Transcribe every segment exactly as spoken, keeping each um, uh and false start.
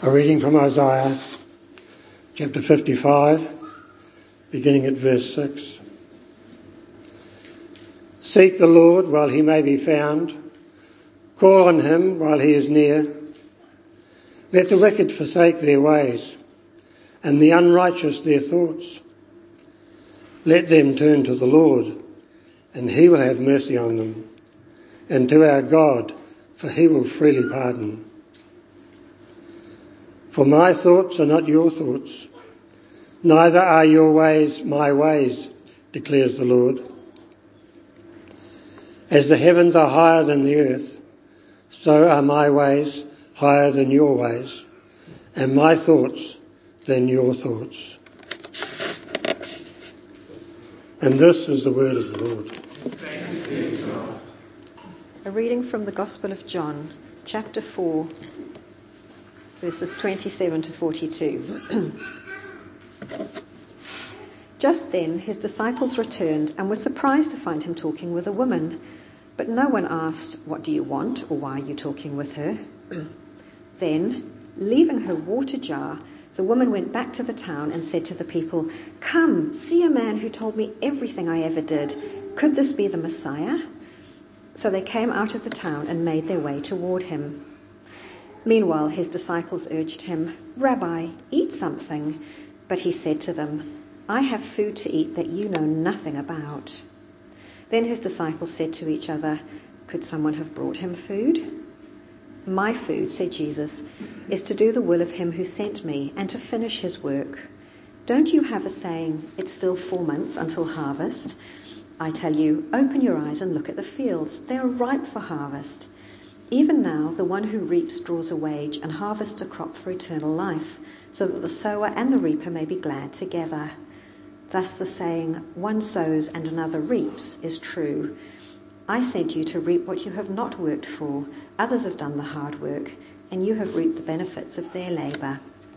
A reading from Isaiah chapter fifty-five, beginning at verse six. Seek the Lord while he may be found. Call on him while he is near. Let the wicked forsake their ways, and the unrighteous their thoughts. Let them turn to the Lord, and he will have mercy on them, and to our God, for he will freely pardon. For my thoughts are not your thoughts, neither are your ways my ways, declares the Lord. As the heavens are higher than the earth, so are my ways higher than your ways, and my thoughts than your thoughts. And this is the word of the Lord. A reading from the Gospel of John, chapter four, verses twenty-seven to forty-two. Just then his disciples returned and were surprised to find him talking with a woman. But no one asked, "What do you want?" or "Why are you talking with her?" Then, leaving her water jar, the woman went back to the town and said to the people, "Come, see a man who told me everything I ever did. Could this be the Messiah?" So they came out of the town and made their way toward him. Meanwhile, his disciples urged him, "Rabbi, eat something." But he said to them, "I have food to eat that you know nothing about." Then his disciples said to each other, "Could someone have brought him food?" "My food," said Jesus, "is to do the will of him who sent me and to finish his work. Don't you have a saying, 'It's still four months until harvest'? I tell you, open your eyes and look at the fields. They are ripe for harvest. Even now, the one who reaps draws a wage and harvests a crop for eternal life, so that the sower and the reaper may be glad together. Thus the saying, 'One sows and another reaps,' is true. I sent you to reap what you have not worked for. Others have done the hard work, and you have reaped the benefits of their labour."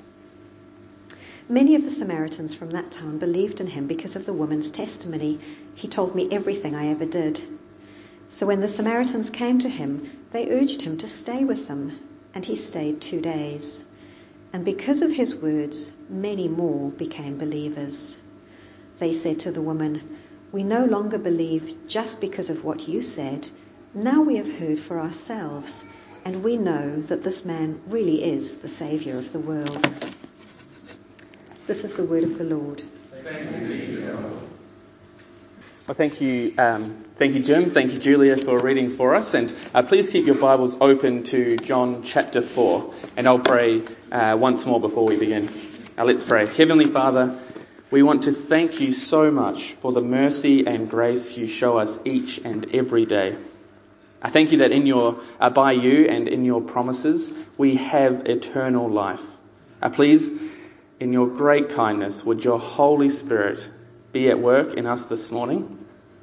Many of the Samaritans from that town believed in him because of the woman's testimony. "He told me everything I ever did." So when the Samaritans came to him, they urged him to stay with them, and he stayed two days. And because of his words, many more became believers. They said to the woman, "We no longer believe just because of what you said. Now we have heard for ourselves, and we know that this man really is the Saviour of the world." This is the word of the Lord. Thanks be to God. Well, thank you, um, thank you, Jim. Thank you, Julia, for reading for us. And uh, please keep your Bibles open to John chapter four. And I'll pray uh, once more before we begin. Now, let's pray. Heavenly Father, we want to thank you so much for the mercy and grace you show us each and every day. I thank you that in your, uh, by you and in your promises, we have eternal life. Uh, please, in your great kindness, would your Holy Spirit be at work in us this morning,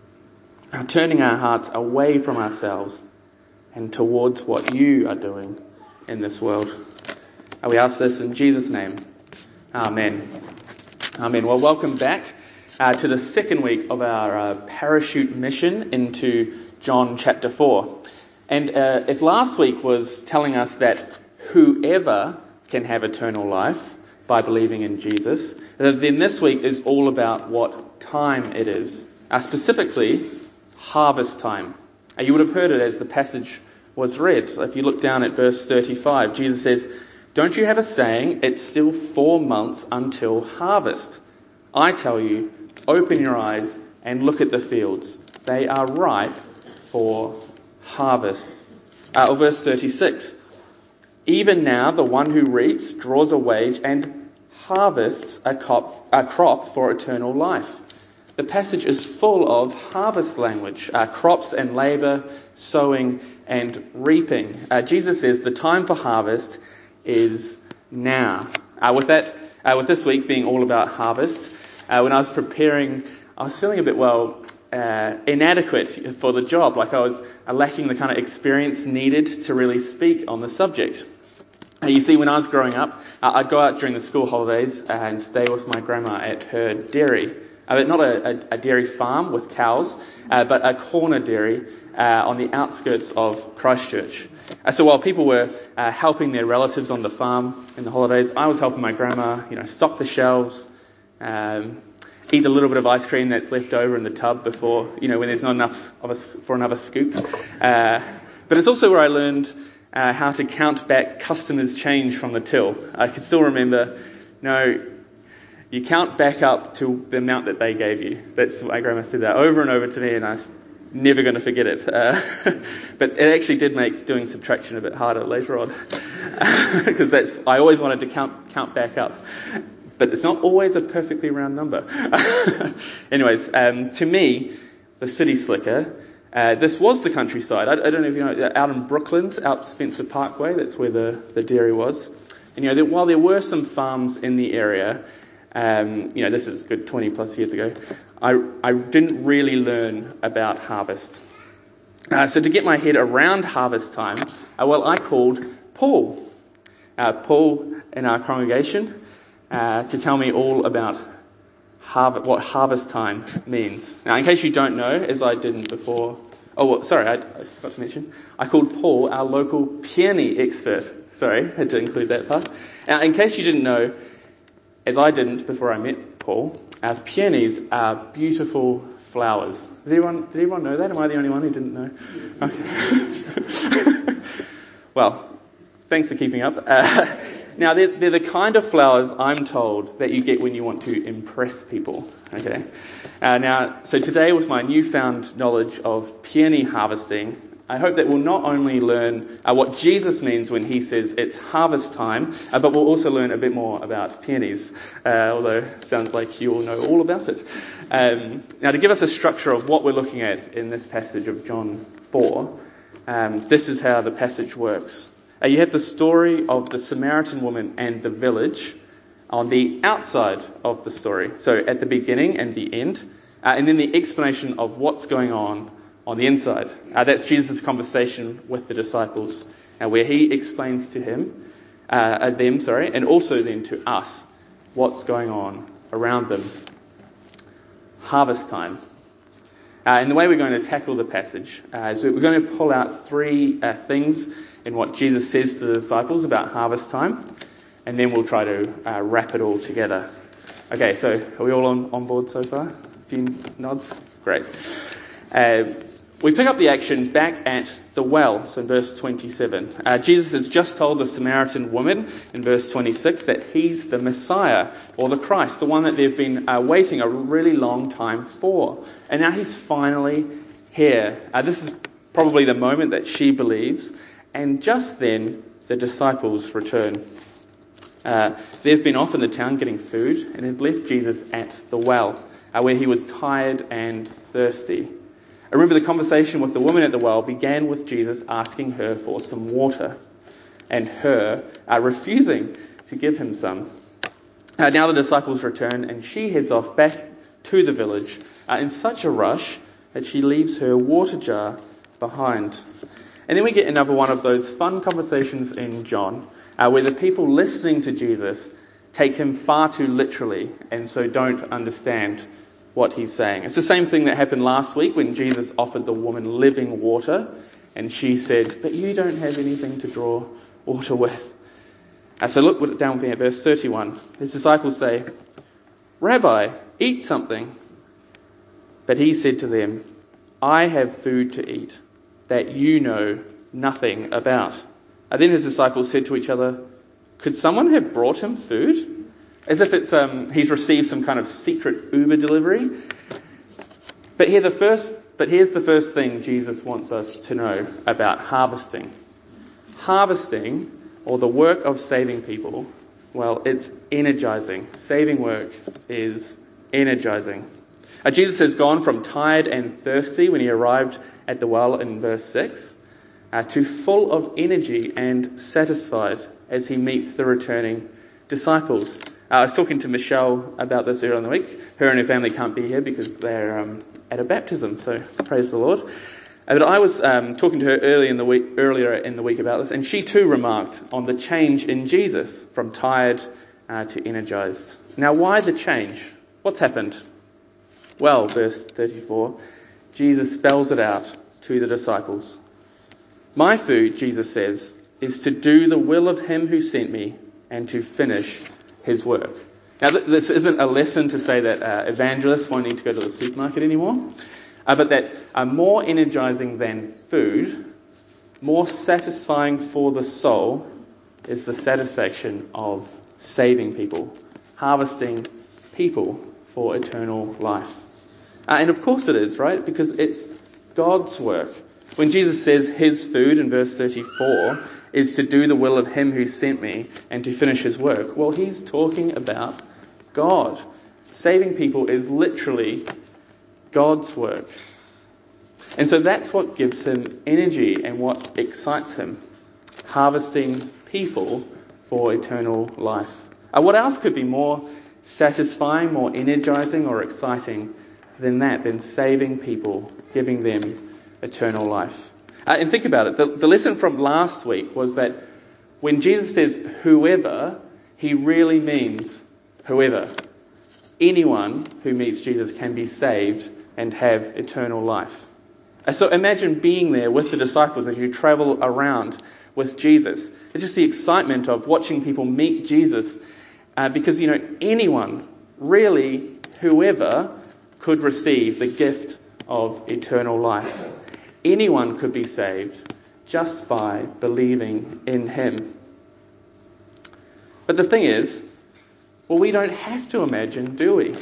uh, turning our hearts away from ourselves and towards what you are doing in this world. Uh, we ask this in Jesus' name. Amen. Amen. Well, welcome back uh, to the second week of our uh, parachute mission into John chapter four. And uh, if last week was telling us that whoever can have eternal life by believing in Jesus, then this week is all about what time it is. Uh, specifically, harvest time. Uh, you would have heard it as the passage was read. So if you look down at verse thirty-five, Jesus says, "Don't you have a saying, 'It's still four months until harvest'? I tell you, open your eyes and look at the fields. They are ripe for harvest." Uh, or verse thirty-six, "Even now the one who reaps draws a wage and harvests a crop, a crop for eternal life." The passage is full of harvest language, uh, crops and labour, sowing and reaping. Uh, Jesus says the time for harvest is now. Uh, with that, uh, with this week being all about harvest, uh, when I was preparing, I was feeling a bit, well, uh, inadequate for the job. Like I was uh, lacking the kind of experience needed to really speak on the subject. Uh, you see, when I was growing up, uh, I'd go out during the school holidays uh, and stay with my grandma at her dairy. Uh, not a, a, a dairy farm with cows, uh, but a corner dairy uh, on the outskirts of Christchurch. Uh, so while people were uh, helping their relatives on the farm in the holidays, I was helping my grandma, you know, stock the shelves, um, eat a little bit of ice cream that's left over in the tub before, you know, when there's not enough of us for another scoop. Uh, but it's also where I learned uh, how to count back customers' change from the till. I can still remember, you know, you count back up to the amount that they gave you. That's my grandma said that over and over to me, and I was never going to forget it. Uh, but it actually did make doing subtraction a bit harder later on, because that's I always wanted to count count back up. But it's not always a perfectly round number. Anyways, um, to me, the city slicker, uh, this was the countryside. I, I don't know if you know, out in Brooklands, out Spencer Parkway, that's where the, the dairy was. And, you know, there, while there were some farms in the area, um, you know, this is a good twenty plus years ago, I, I didn't really learn about harvest. Uh, so to get my head around harvest time, uh, well, I called Paul. Uh, Paul in our congregation, Uh, to tell me all about harvest, what harvest time means. Now, in case you don't know, as I didn't before, oh, well, sorry, I, I forgot to mention, I called Paul our local peony expert. Sorry, had to include that part. Now, in case you didn't know, as I didn't before I met Paul, our peonies are beautiful flowers. Does everyone, did everyone know that? Am I the only one who didn't know? Okay. Well, thanks for keeping up. Uh, Now, they're, they're the kind of flowers, I'm told, that you get when you want to impress people. Okay. Uh, now, so today, with my newfound knowledge of peony harvesting, I hope that we'll not only learn uh, what Jesus means when he says it's harvest time, uh, but we'll also learn a bit more about peonies, uh, although it sounds like you all know all about it. Um, now, to give us a structure of what we're looking at in this passage of John four, um, this is how the passage works. Uh, you have the story of the Samaritan woman and the village on the outside of the story. So at the beginning and the end. Uh, and then the explanation of what's going on on the inside. Uh, that's Jesus' conversation with the disciples, uh, where he explains to him, uh, them, sorry, and also then to us, what's going on around them. Harvest time. Uh, and the way we're going to tackle the passage uh, is we're going to pull out three uh, things in what Jesus says to the disciples about harvest time, and then we'll try to uh, wrap it all together. Okay, so are we all on, on board so far? A few nods? Great. Uh, we pick up the action back at the well, so in verse twenty-seven. Uh, Jesus has just told the Samaritan woman in verse twenty-six that he's the Messiah, or the Christ, the one that they've been uh, waiting a really long time for. And now he's finally here. Uh, this is probably the moment that she believes. And just then, the disciples return. Uh, they've been off in the town getting food and had left Jesus at the well, uh, where he was tired and thirsty. I remember the conversation with the woman at the well began with Jesus asking her for some water, and her uh, refusing to give him some. Uh, now the disciples return, and she heads off back to the village uh, in such a rush that she leaves her water jar behind. And then we get another one of those fun conversations in John, uh, where the people listening to Jesus take him far too literally and so don't understand what he's saying. It's the same thing that happened last week when Jesus offered the woman living water and she said, "But you don't have anything to draw water with." Uh, so look down with me at verse thirty-one. His disciples say, "Rabbi, eat something." But he said to them, "I have food to eat that you know nothing about." And then his disciples said to each other, "Could someone have brought him food?" As if it's um, he's received some kind of secret Uber delivery. But here the first, but here's the first thing Jesus wants us to know about harvesting. Harvesting, or the work of saving people, well, it's energizing. Saving work is energizing. Uh, Jesus has gone from tired and thirsty when he arrived at the well in verse six, uh, to full of energy and satisfied as he meets the returning disciples. Uh, I was talking to Michelle about this earlier in the week. Her and her family can't be here because they're um, at a baptism, so praise the Lord. Uh, but I was um, talking to her early in the week, earlier in the week about this, and she too remarked on the change in Jesus from tired uh, to energized. Now, why the change? What's happened? Well, verse thirty-four, Jesus spells it out to the disciples. My food, Jesus says, is to do the will of him who sent me and to finish his work. Now, th- this isn't a lesson to say that uh, evangelists won't need to go to the supermarket anymore, uh, but that uh, more energizing than food, more satisfying for the soul, is the satisfaction of saving people, harvesting people for eternal life. Uh, and of course it is, right? Because it's God's work. When Jesus says his food in verse thirty-four is to do the will of him who sent me and to finish his work, well, he's talking about God. Saving people is literally God's work. And so that's what gives him energy and what excites him. Harvesting people for eternal life. Uh, what else could be more satisfying, more energizing or exciting than that, than saving people, giving them eternal life? Uh, and think about it. The, the lesson from last week was that when Jesus says whoever, he really means whoever. Anyone who meets Jesus can be saved and have eternal life. Uh, so imagine being there with the disciples as you travel around with Jesus. It's just the excitement of watching people meet Jesus, uh, because, you know, anyone, really whoever, could receive the gift of eternal life. Anyone could be saved just by believing in him. But the thing is, well, we don't have to imagine, do we?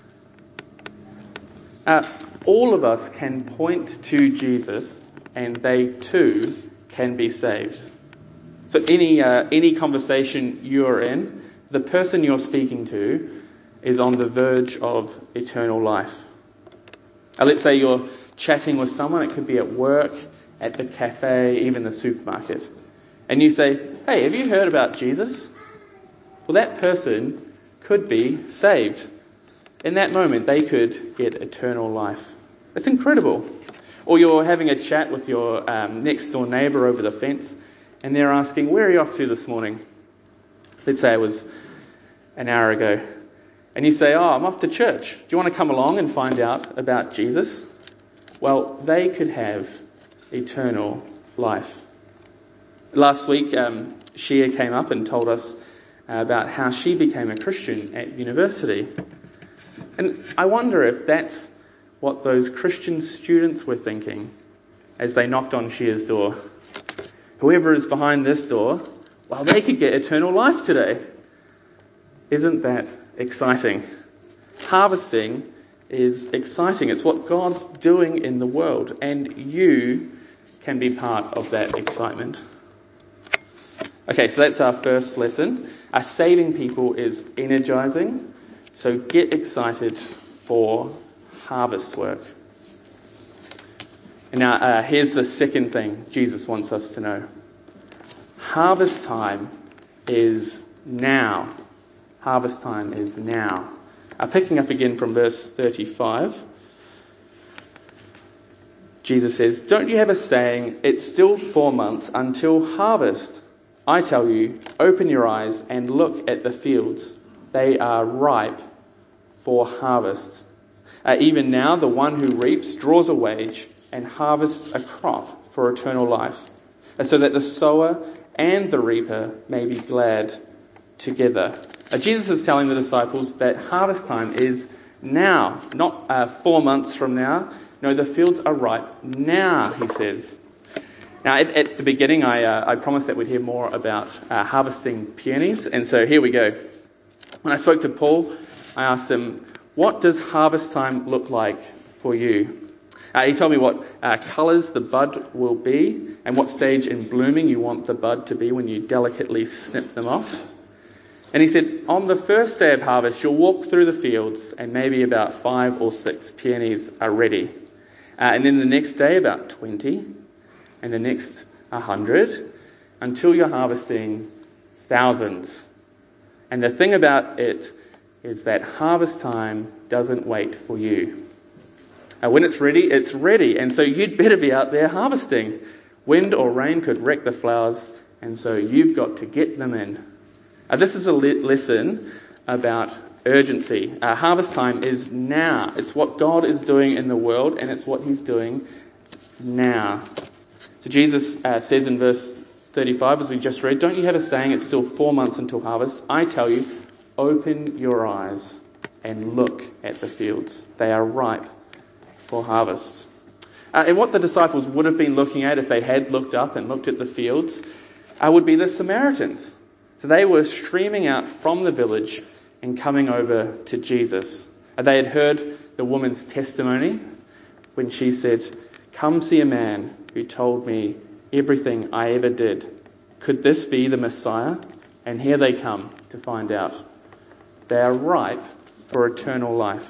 Uh, all of us can point to Jesus and they too can be saved. So any uh, any conversation you're in, the person you're speaking to is on the verge of eternal life. Uh, let's say you're chatting with someone, it could be at work, at the cafe, even the supermarket. And you say, hey, have you heard about Jesus? Well, that person could be saved. In that moment, they could get eternal life. It's incredible. Or you're having a chat with your um, next door neighbour over the fence, and they're asking, where are you off to this morning? Let's say it was an hour ago. And you say, oh, I'm off to church. Do you want to come along and find out about Jesus? Well, they could have eternal life. Last week, um, Shia came up and told us about how she became a Christian at university. And I wonder if that's what those Christian students were thinking as they knocked on Shia's door. Whoever is behind this door, well, they could get eternal life today. Isn't that exciting? Harvesting is exciting. It's what God's doing in the world, and you can be part of that excitement. Okay, so that's our first lesson. Our saving people is energizing, so get excited for harvest work. And now uh, here's the second thing Jesus wants us to know. Harvest time is now. Harvest time is now. Uh, picking up again from verse thirty-five, Jesus says, don't you have a saying, it's still four months until harvest? I tell you, open your eyes and look at the fields. They are ripe for harvest. Uh, even now, the one who reaps draws a wage and harvests a crop for eternal life, uh, so that the sower and the reaper may be glad together. Uh, Jesus is telling the disciples that harvest time is now, not uh, four months from now. No, the fields are ripe now, he says. Now, at, at the beginning, I, uh, I promised that we'd hear more about uh, harvesting peonies, and so here we go. When I spoke to Paul, I asked him, what does harvest time look like for you? Uh, he told me what uh, colours the bud will be and what stage in blooming you want the bud to be when you delicately snip them off. And he said, on the first day of harvest, you'll walk through the fields and maybe about five or six peonies are ready. Uh, and then the next day, about twenty, and the next one hundred, until you're harvesting thousands. And the thing about it is that harvest time doesn't wait for you. Uh, when it's ready, it's ready. And so you'd better be out there harvesting. Wind or rain could wreck the flowers, and so you've got to get them in. Uh, this is a le- lesson about urgency. Uh, harvest time is now. It's what God is doing in the world, and it's what he's doing now. So Jesus uh, says in verse thirty-five, as we just read, don't you have a saying, it's still four months until harvest? I tell you, open your eyes and look at the fields. They are ripe for harvest. Uh, and what the disciples would have been looking at if they had looked up and looked at the fields uh, would be the Samaritans. So they were streaming out from the village and coming over to Jesus. Uh, they had heard the woman's testimony when she said, come see a man who told me everything I ever did. Could this be the Messiah? And here they come to find out. They are ripe for eternal life.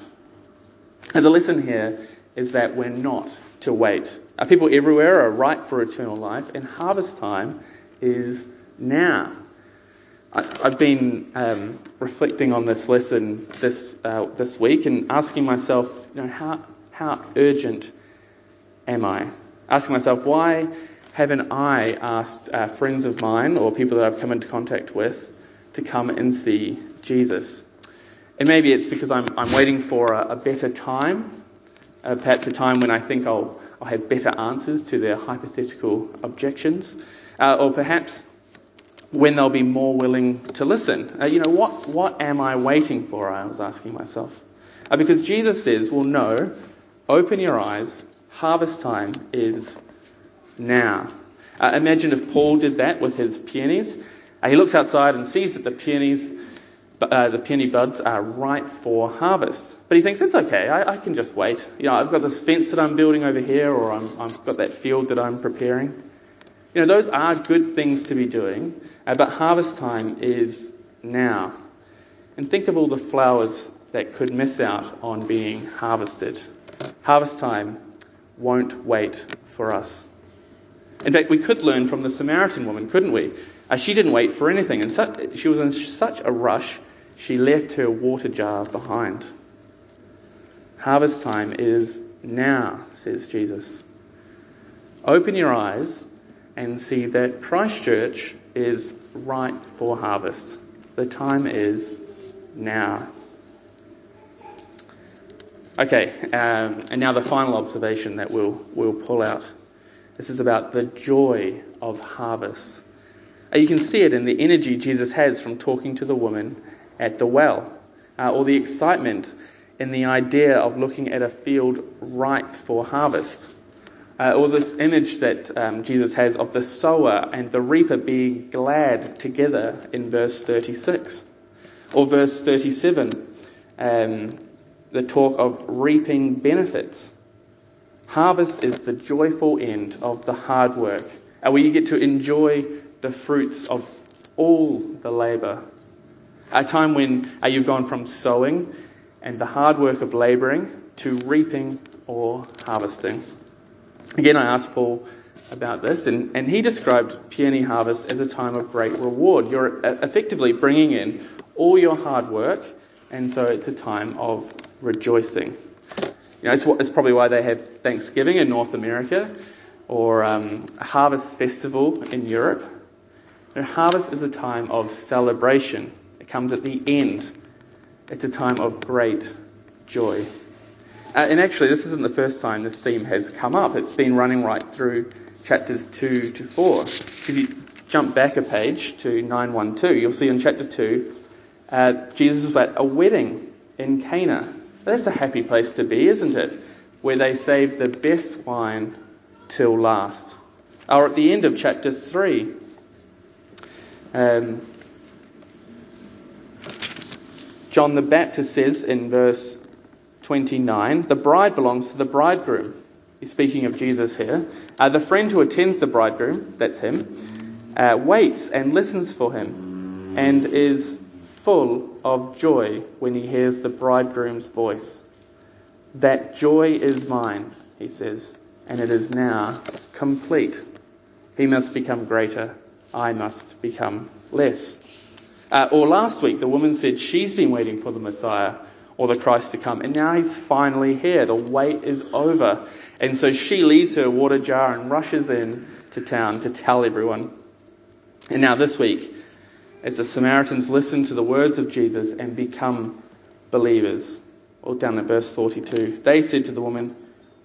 And the lesson here is that we're not to wait. Our people everywhere are ripe for eternal life, and harvest time is now. I, I've been um, reflecting on this lesson this uh, this week and asking myself, you know, how how urgent am I? Asking myself, why haven't I asked uh, friends of mine or people that I've come into contact with to come and see Jesus? And maybe it's because I'm I'm waiting for a, a better time. Uh, perhaps a time when I think I'll, I'll have better answers to their hypothetical objections. Uh, or perhaps when they'll be more willing to listen. Uh, you know, what, what am I waiting for, I was asking myself. Uh, because Jesus says, well, no, open your eyes, harvest time is now. Uh, imagine if Paul did that with his peonies. Uh, he looks outside and sees that the peonies Uh, the peony buds are ripe for harvest. But he thinks, it's okay, I, I can just wait. You know, I've got this fence that I'm building over here, or I'm, I've got that field that I'm preparing. You know, those are good things to be doing, uh, but harvest time is now. And think of all the flowers that could miss out on being harvested. Harvest time won't wait for us. In fact, we could learn from the Samaritan woman, couldn't we? Uh, she didn't wait for anything, and su- she was in such a rush, she left her water jar behind. Harvest time is now, says Jesus. Open your eyes and see that Christchurch is ripe for harvest. The time is now. Okay, um, and now the final observation that we'll we'll pull out. This is about the joy of harvest. You can see it in the energy Jesus has from talking to the woman at the well, uh, or the excitement in the idea of looking at a field ripe for harvest, uh, or this image that um, Jesus has of the sower and the reaper being glad together in verse thirty-six, or verse thirty-seven, um, the talk of reaping benefits. Harvest is the joyful end of the hard work, uh, where you get to enjoy the fruits of all the labour. A time when uh, you've gone from sowing and the hard work of labouring to reaping or harvesting. Again, I asked Paul about this, and, and he described peony harvest as a time of great reward. You're effectively bringing in all your hard work, and so it's a time of rejoicing. You know, it's, what, it's probably why they have Thanksgiving in North America, or um, a harvest festival in Europe. You know, harvest is a time of celebration. It comes at the end. It's a time of great joy. Uh, and actually, this isn't the first time this theme has come up. It's been running right through chapters two to four. If you jump back a page to nine one two, you'll see in chapter two, uh, Jesus is at a wedding in Cana. That's a happy place to be, isn't it? Where they save the best wine till last. Or at the end of chapter three, um, John the Baptist says in verse twenty-nine, the bride belongs to the bridegroom. He's speaking of Jesus here. Uh, the friend who attends the bridegroom, that's him, uh, waits and listens for him and is full of joy when he hears the bridegroom's voice. That joy is mine, he says, and it is now complete. He must become greater, I must become less. Uh, or last week, the woman said she's been waiting for the Messiah or the Christ to come, and now he's finally here. The wait is over. And so she leaves her water jar and rushes in to town to tell everyone. And now this week, as the Samaritans listen to the words of Jesus and become believers, or down at verse forty-two, they said to the woman,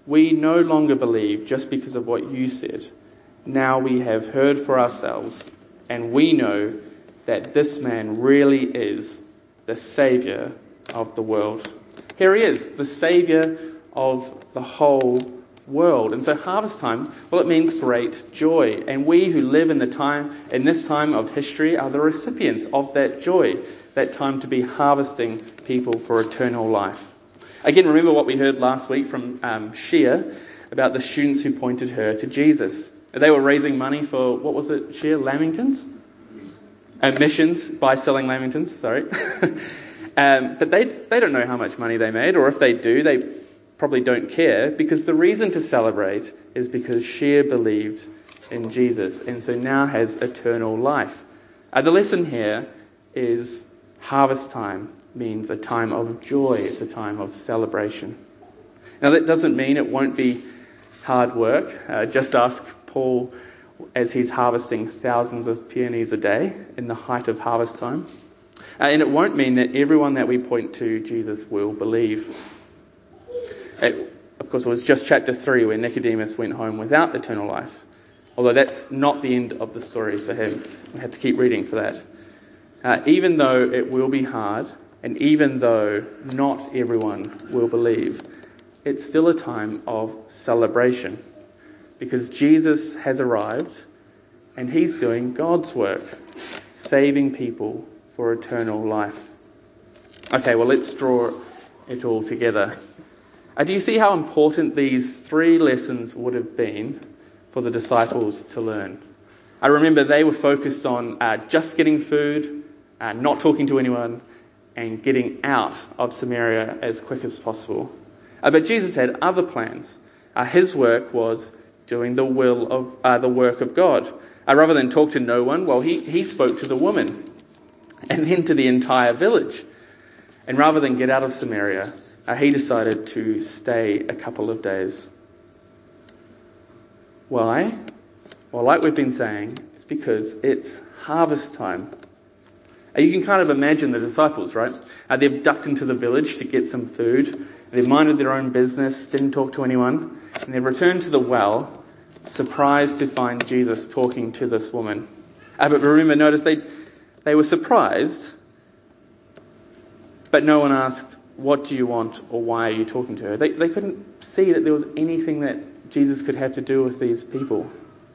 we no longer believe just because of what you said. Now we have heard for ourselves, and we know that this man really is the Saviour of the world. Here he is, the Saviour of the whole world. And so harvest time, well, it means great joy. And we who live in the time, in this time of history, are the recipients of that joy, that time to be harvesting people for eternal life. Again, remember what we heard last week from um, Shia about the students who pointed her to Jesus. They were raising money for, what was it, Shia? Lamingtons? Uh, missions by selling Lamingtons, sorry. um, but they they don't know how much money they made, or if they do, they probably don't care, because the reason to celebrate is because Shia believed in Jesus and so now has eternal life. Uh, the lesson here is harvest time means a time of joy. It's a time of celebration. Now that doesn't mean it won't be hard work. Uh, just ask Paul as he's harvesting thousands of peonies a day in the height of harvest time. Uh, and it won't mean that everyone that we point to Jesus will believe. It, of course, it was just chapter three where Nicodemus went home without eternal life. Although that's not the end of the story for him. We have to keep reading for that. Uh, even though it will be hard, and even though not everyone will believe, it's still a time of celebration. Because Jesus has arrived and he's doing God's work, saving people for eternal life. Okay, well, let's draw it all together. Uh, do you see how important these three lessons would have been for the disciples to learn? I remember they were focused on uh, just getting food, uh, not talking to anyone, and getting out of Samaria as quick as possible. Uh, but Jesus had other plans. Uh, his work was doing the will of uh, the work of God. Uh, rather than talk to no one, well, he, he spoke to the woman and then to the entire village. And rather than get out of Samaria, uh, he decided to stay a couple of days. Why? Well, like we've been saying, it's because it's harvest time. Uh, you can kind of imagine the disciples, right? Uh, they've ducked into the village to get some food. They've minded their own business, didn't talk to anyone. And they returned to the well, surprised to find Jesus talking to this woman. Uh, but remember, notice they they were surprised, but no one asked, what do you want or why are you talking to her? They, they couldn't see that there was anything that Jesus could have to do with these people.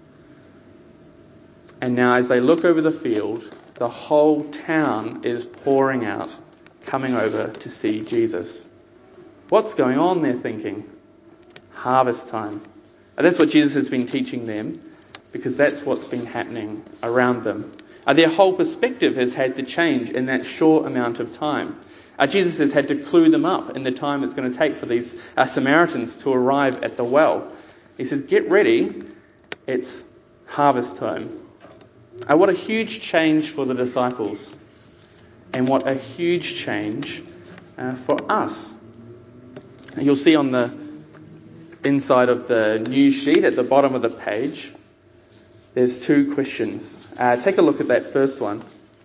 And now as they look over the field, the whole town is pouring out, coming over to see Jesus. What's going on, they're thinking? Harvest time. And that's what Jesus has been teaching them, because that's what's been happening around them. Uh, their whole perspective has had to change in that short amount of time. Uh, Jesus has had to clue them up in the time it's going to take for these uh, Samaritans to arrive at the well. He says, get ready, it's harvest time. Uh, what a huge change for the disciples, and what a huge change uh, for us. You'll see on the inside of the news sheet at the bottom of the page, there's two questions. Uh, take a look at that first one.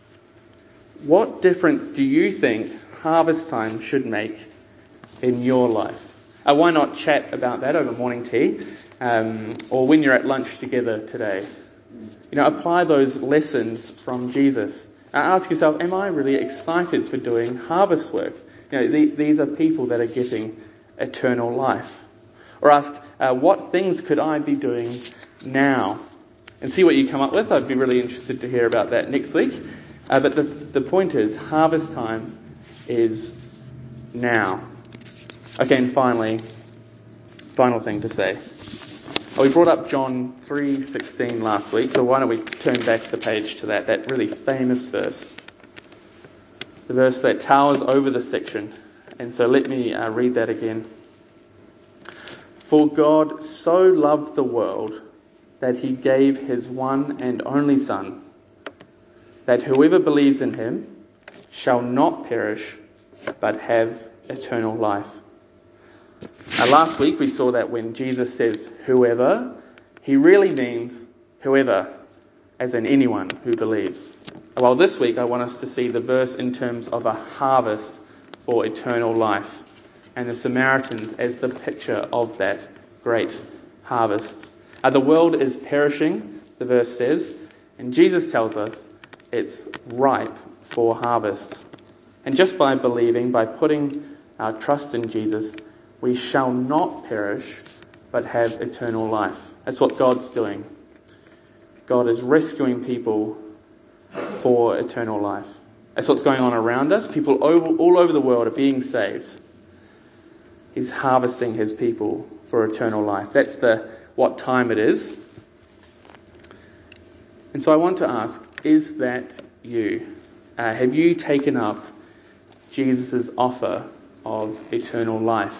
What difference do you think harvest time should make in your life? Uh, why not chat about that over morning tea, um, or when you're at lunch together today? You know, apply those lessons from Jesus. Uh, ask yourself, am I really excited for doing harvest work? You know, the, these are people that are getting eternal life. Or ask, uh, what things could I be doing now? And see what you come up with. I'd be really interested to hear about that next week. Uh, but the, the point is, harvest time is now. Okay, and finally, final thing to say. Oh, we brought up John three sixteen last week, so why don't we turn back the page to that, that really famous verse. The verse that towers over the section. And so let me uh, read that again. For God so loved the world that he gave his one and only Son, that whoever believes in him shall not perish, but have eternal life. Now, last week we saw that when Jesus says whoever, he really means whoever, as in anyone who believes. Well, this week I want us to see the verse in terms of a harvest for eternal life. and the Samaritans as the picture of that great harvest. Uh, the world is perishing, the verse says, and Jesus tells us it's ripe for harvest. And just by believing, by putting our trust in Jesus, we shall not perish, but have eternal life. That's what God's doing. God is rescuing people for eternal life. That's what's going on around us. People over, all over the world are being saved. He's harvesting his people for eternal life. That's the what time it is. And so I want to ask, is that you? Uh, have you taken up Jesus' offer of eternal life?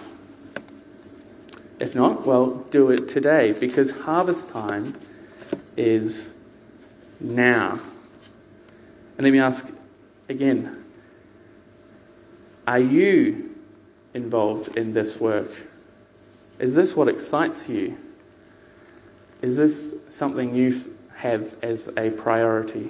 If not, well, do it today, because harvest time is now. And let me ask again, are you involved in this work? Is this what excites you? Is this something you have as a priority?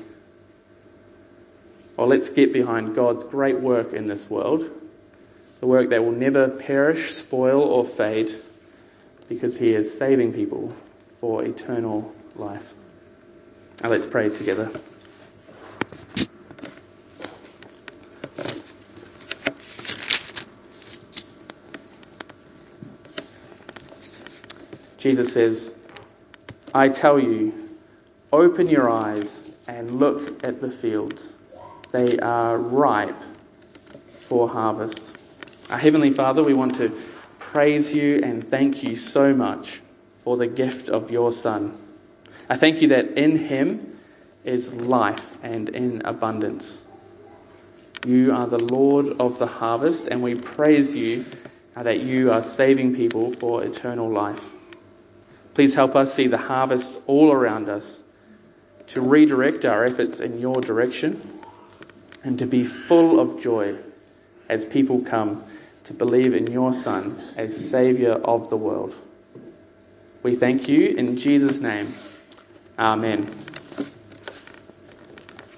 Well, let's get behind God's great work in this world, the work that will never perish, spoil, or fade, because he is saving people for eternal life. Now let's pray together. Jesus says, I tell you, open your eyes and look at the fields. They are ripe for harvest. Our Heavenly Father, we want to praise you and thank you so much for the gift of your Son. I thank you that in him is life and in abundance. You are the Lord of the harvest, and we praise you that you are saving people for eternal life. Please help us see the harvest all around us, to redirect our efforts in your direction, and to be full of joy as people come to believe in your Son as Saviour of the world. We thank you in Jesus' name. Amen.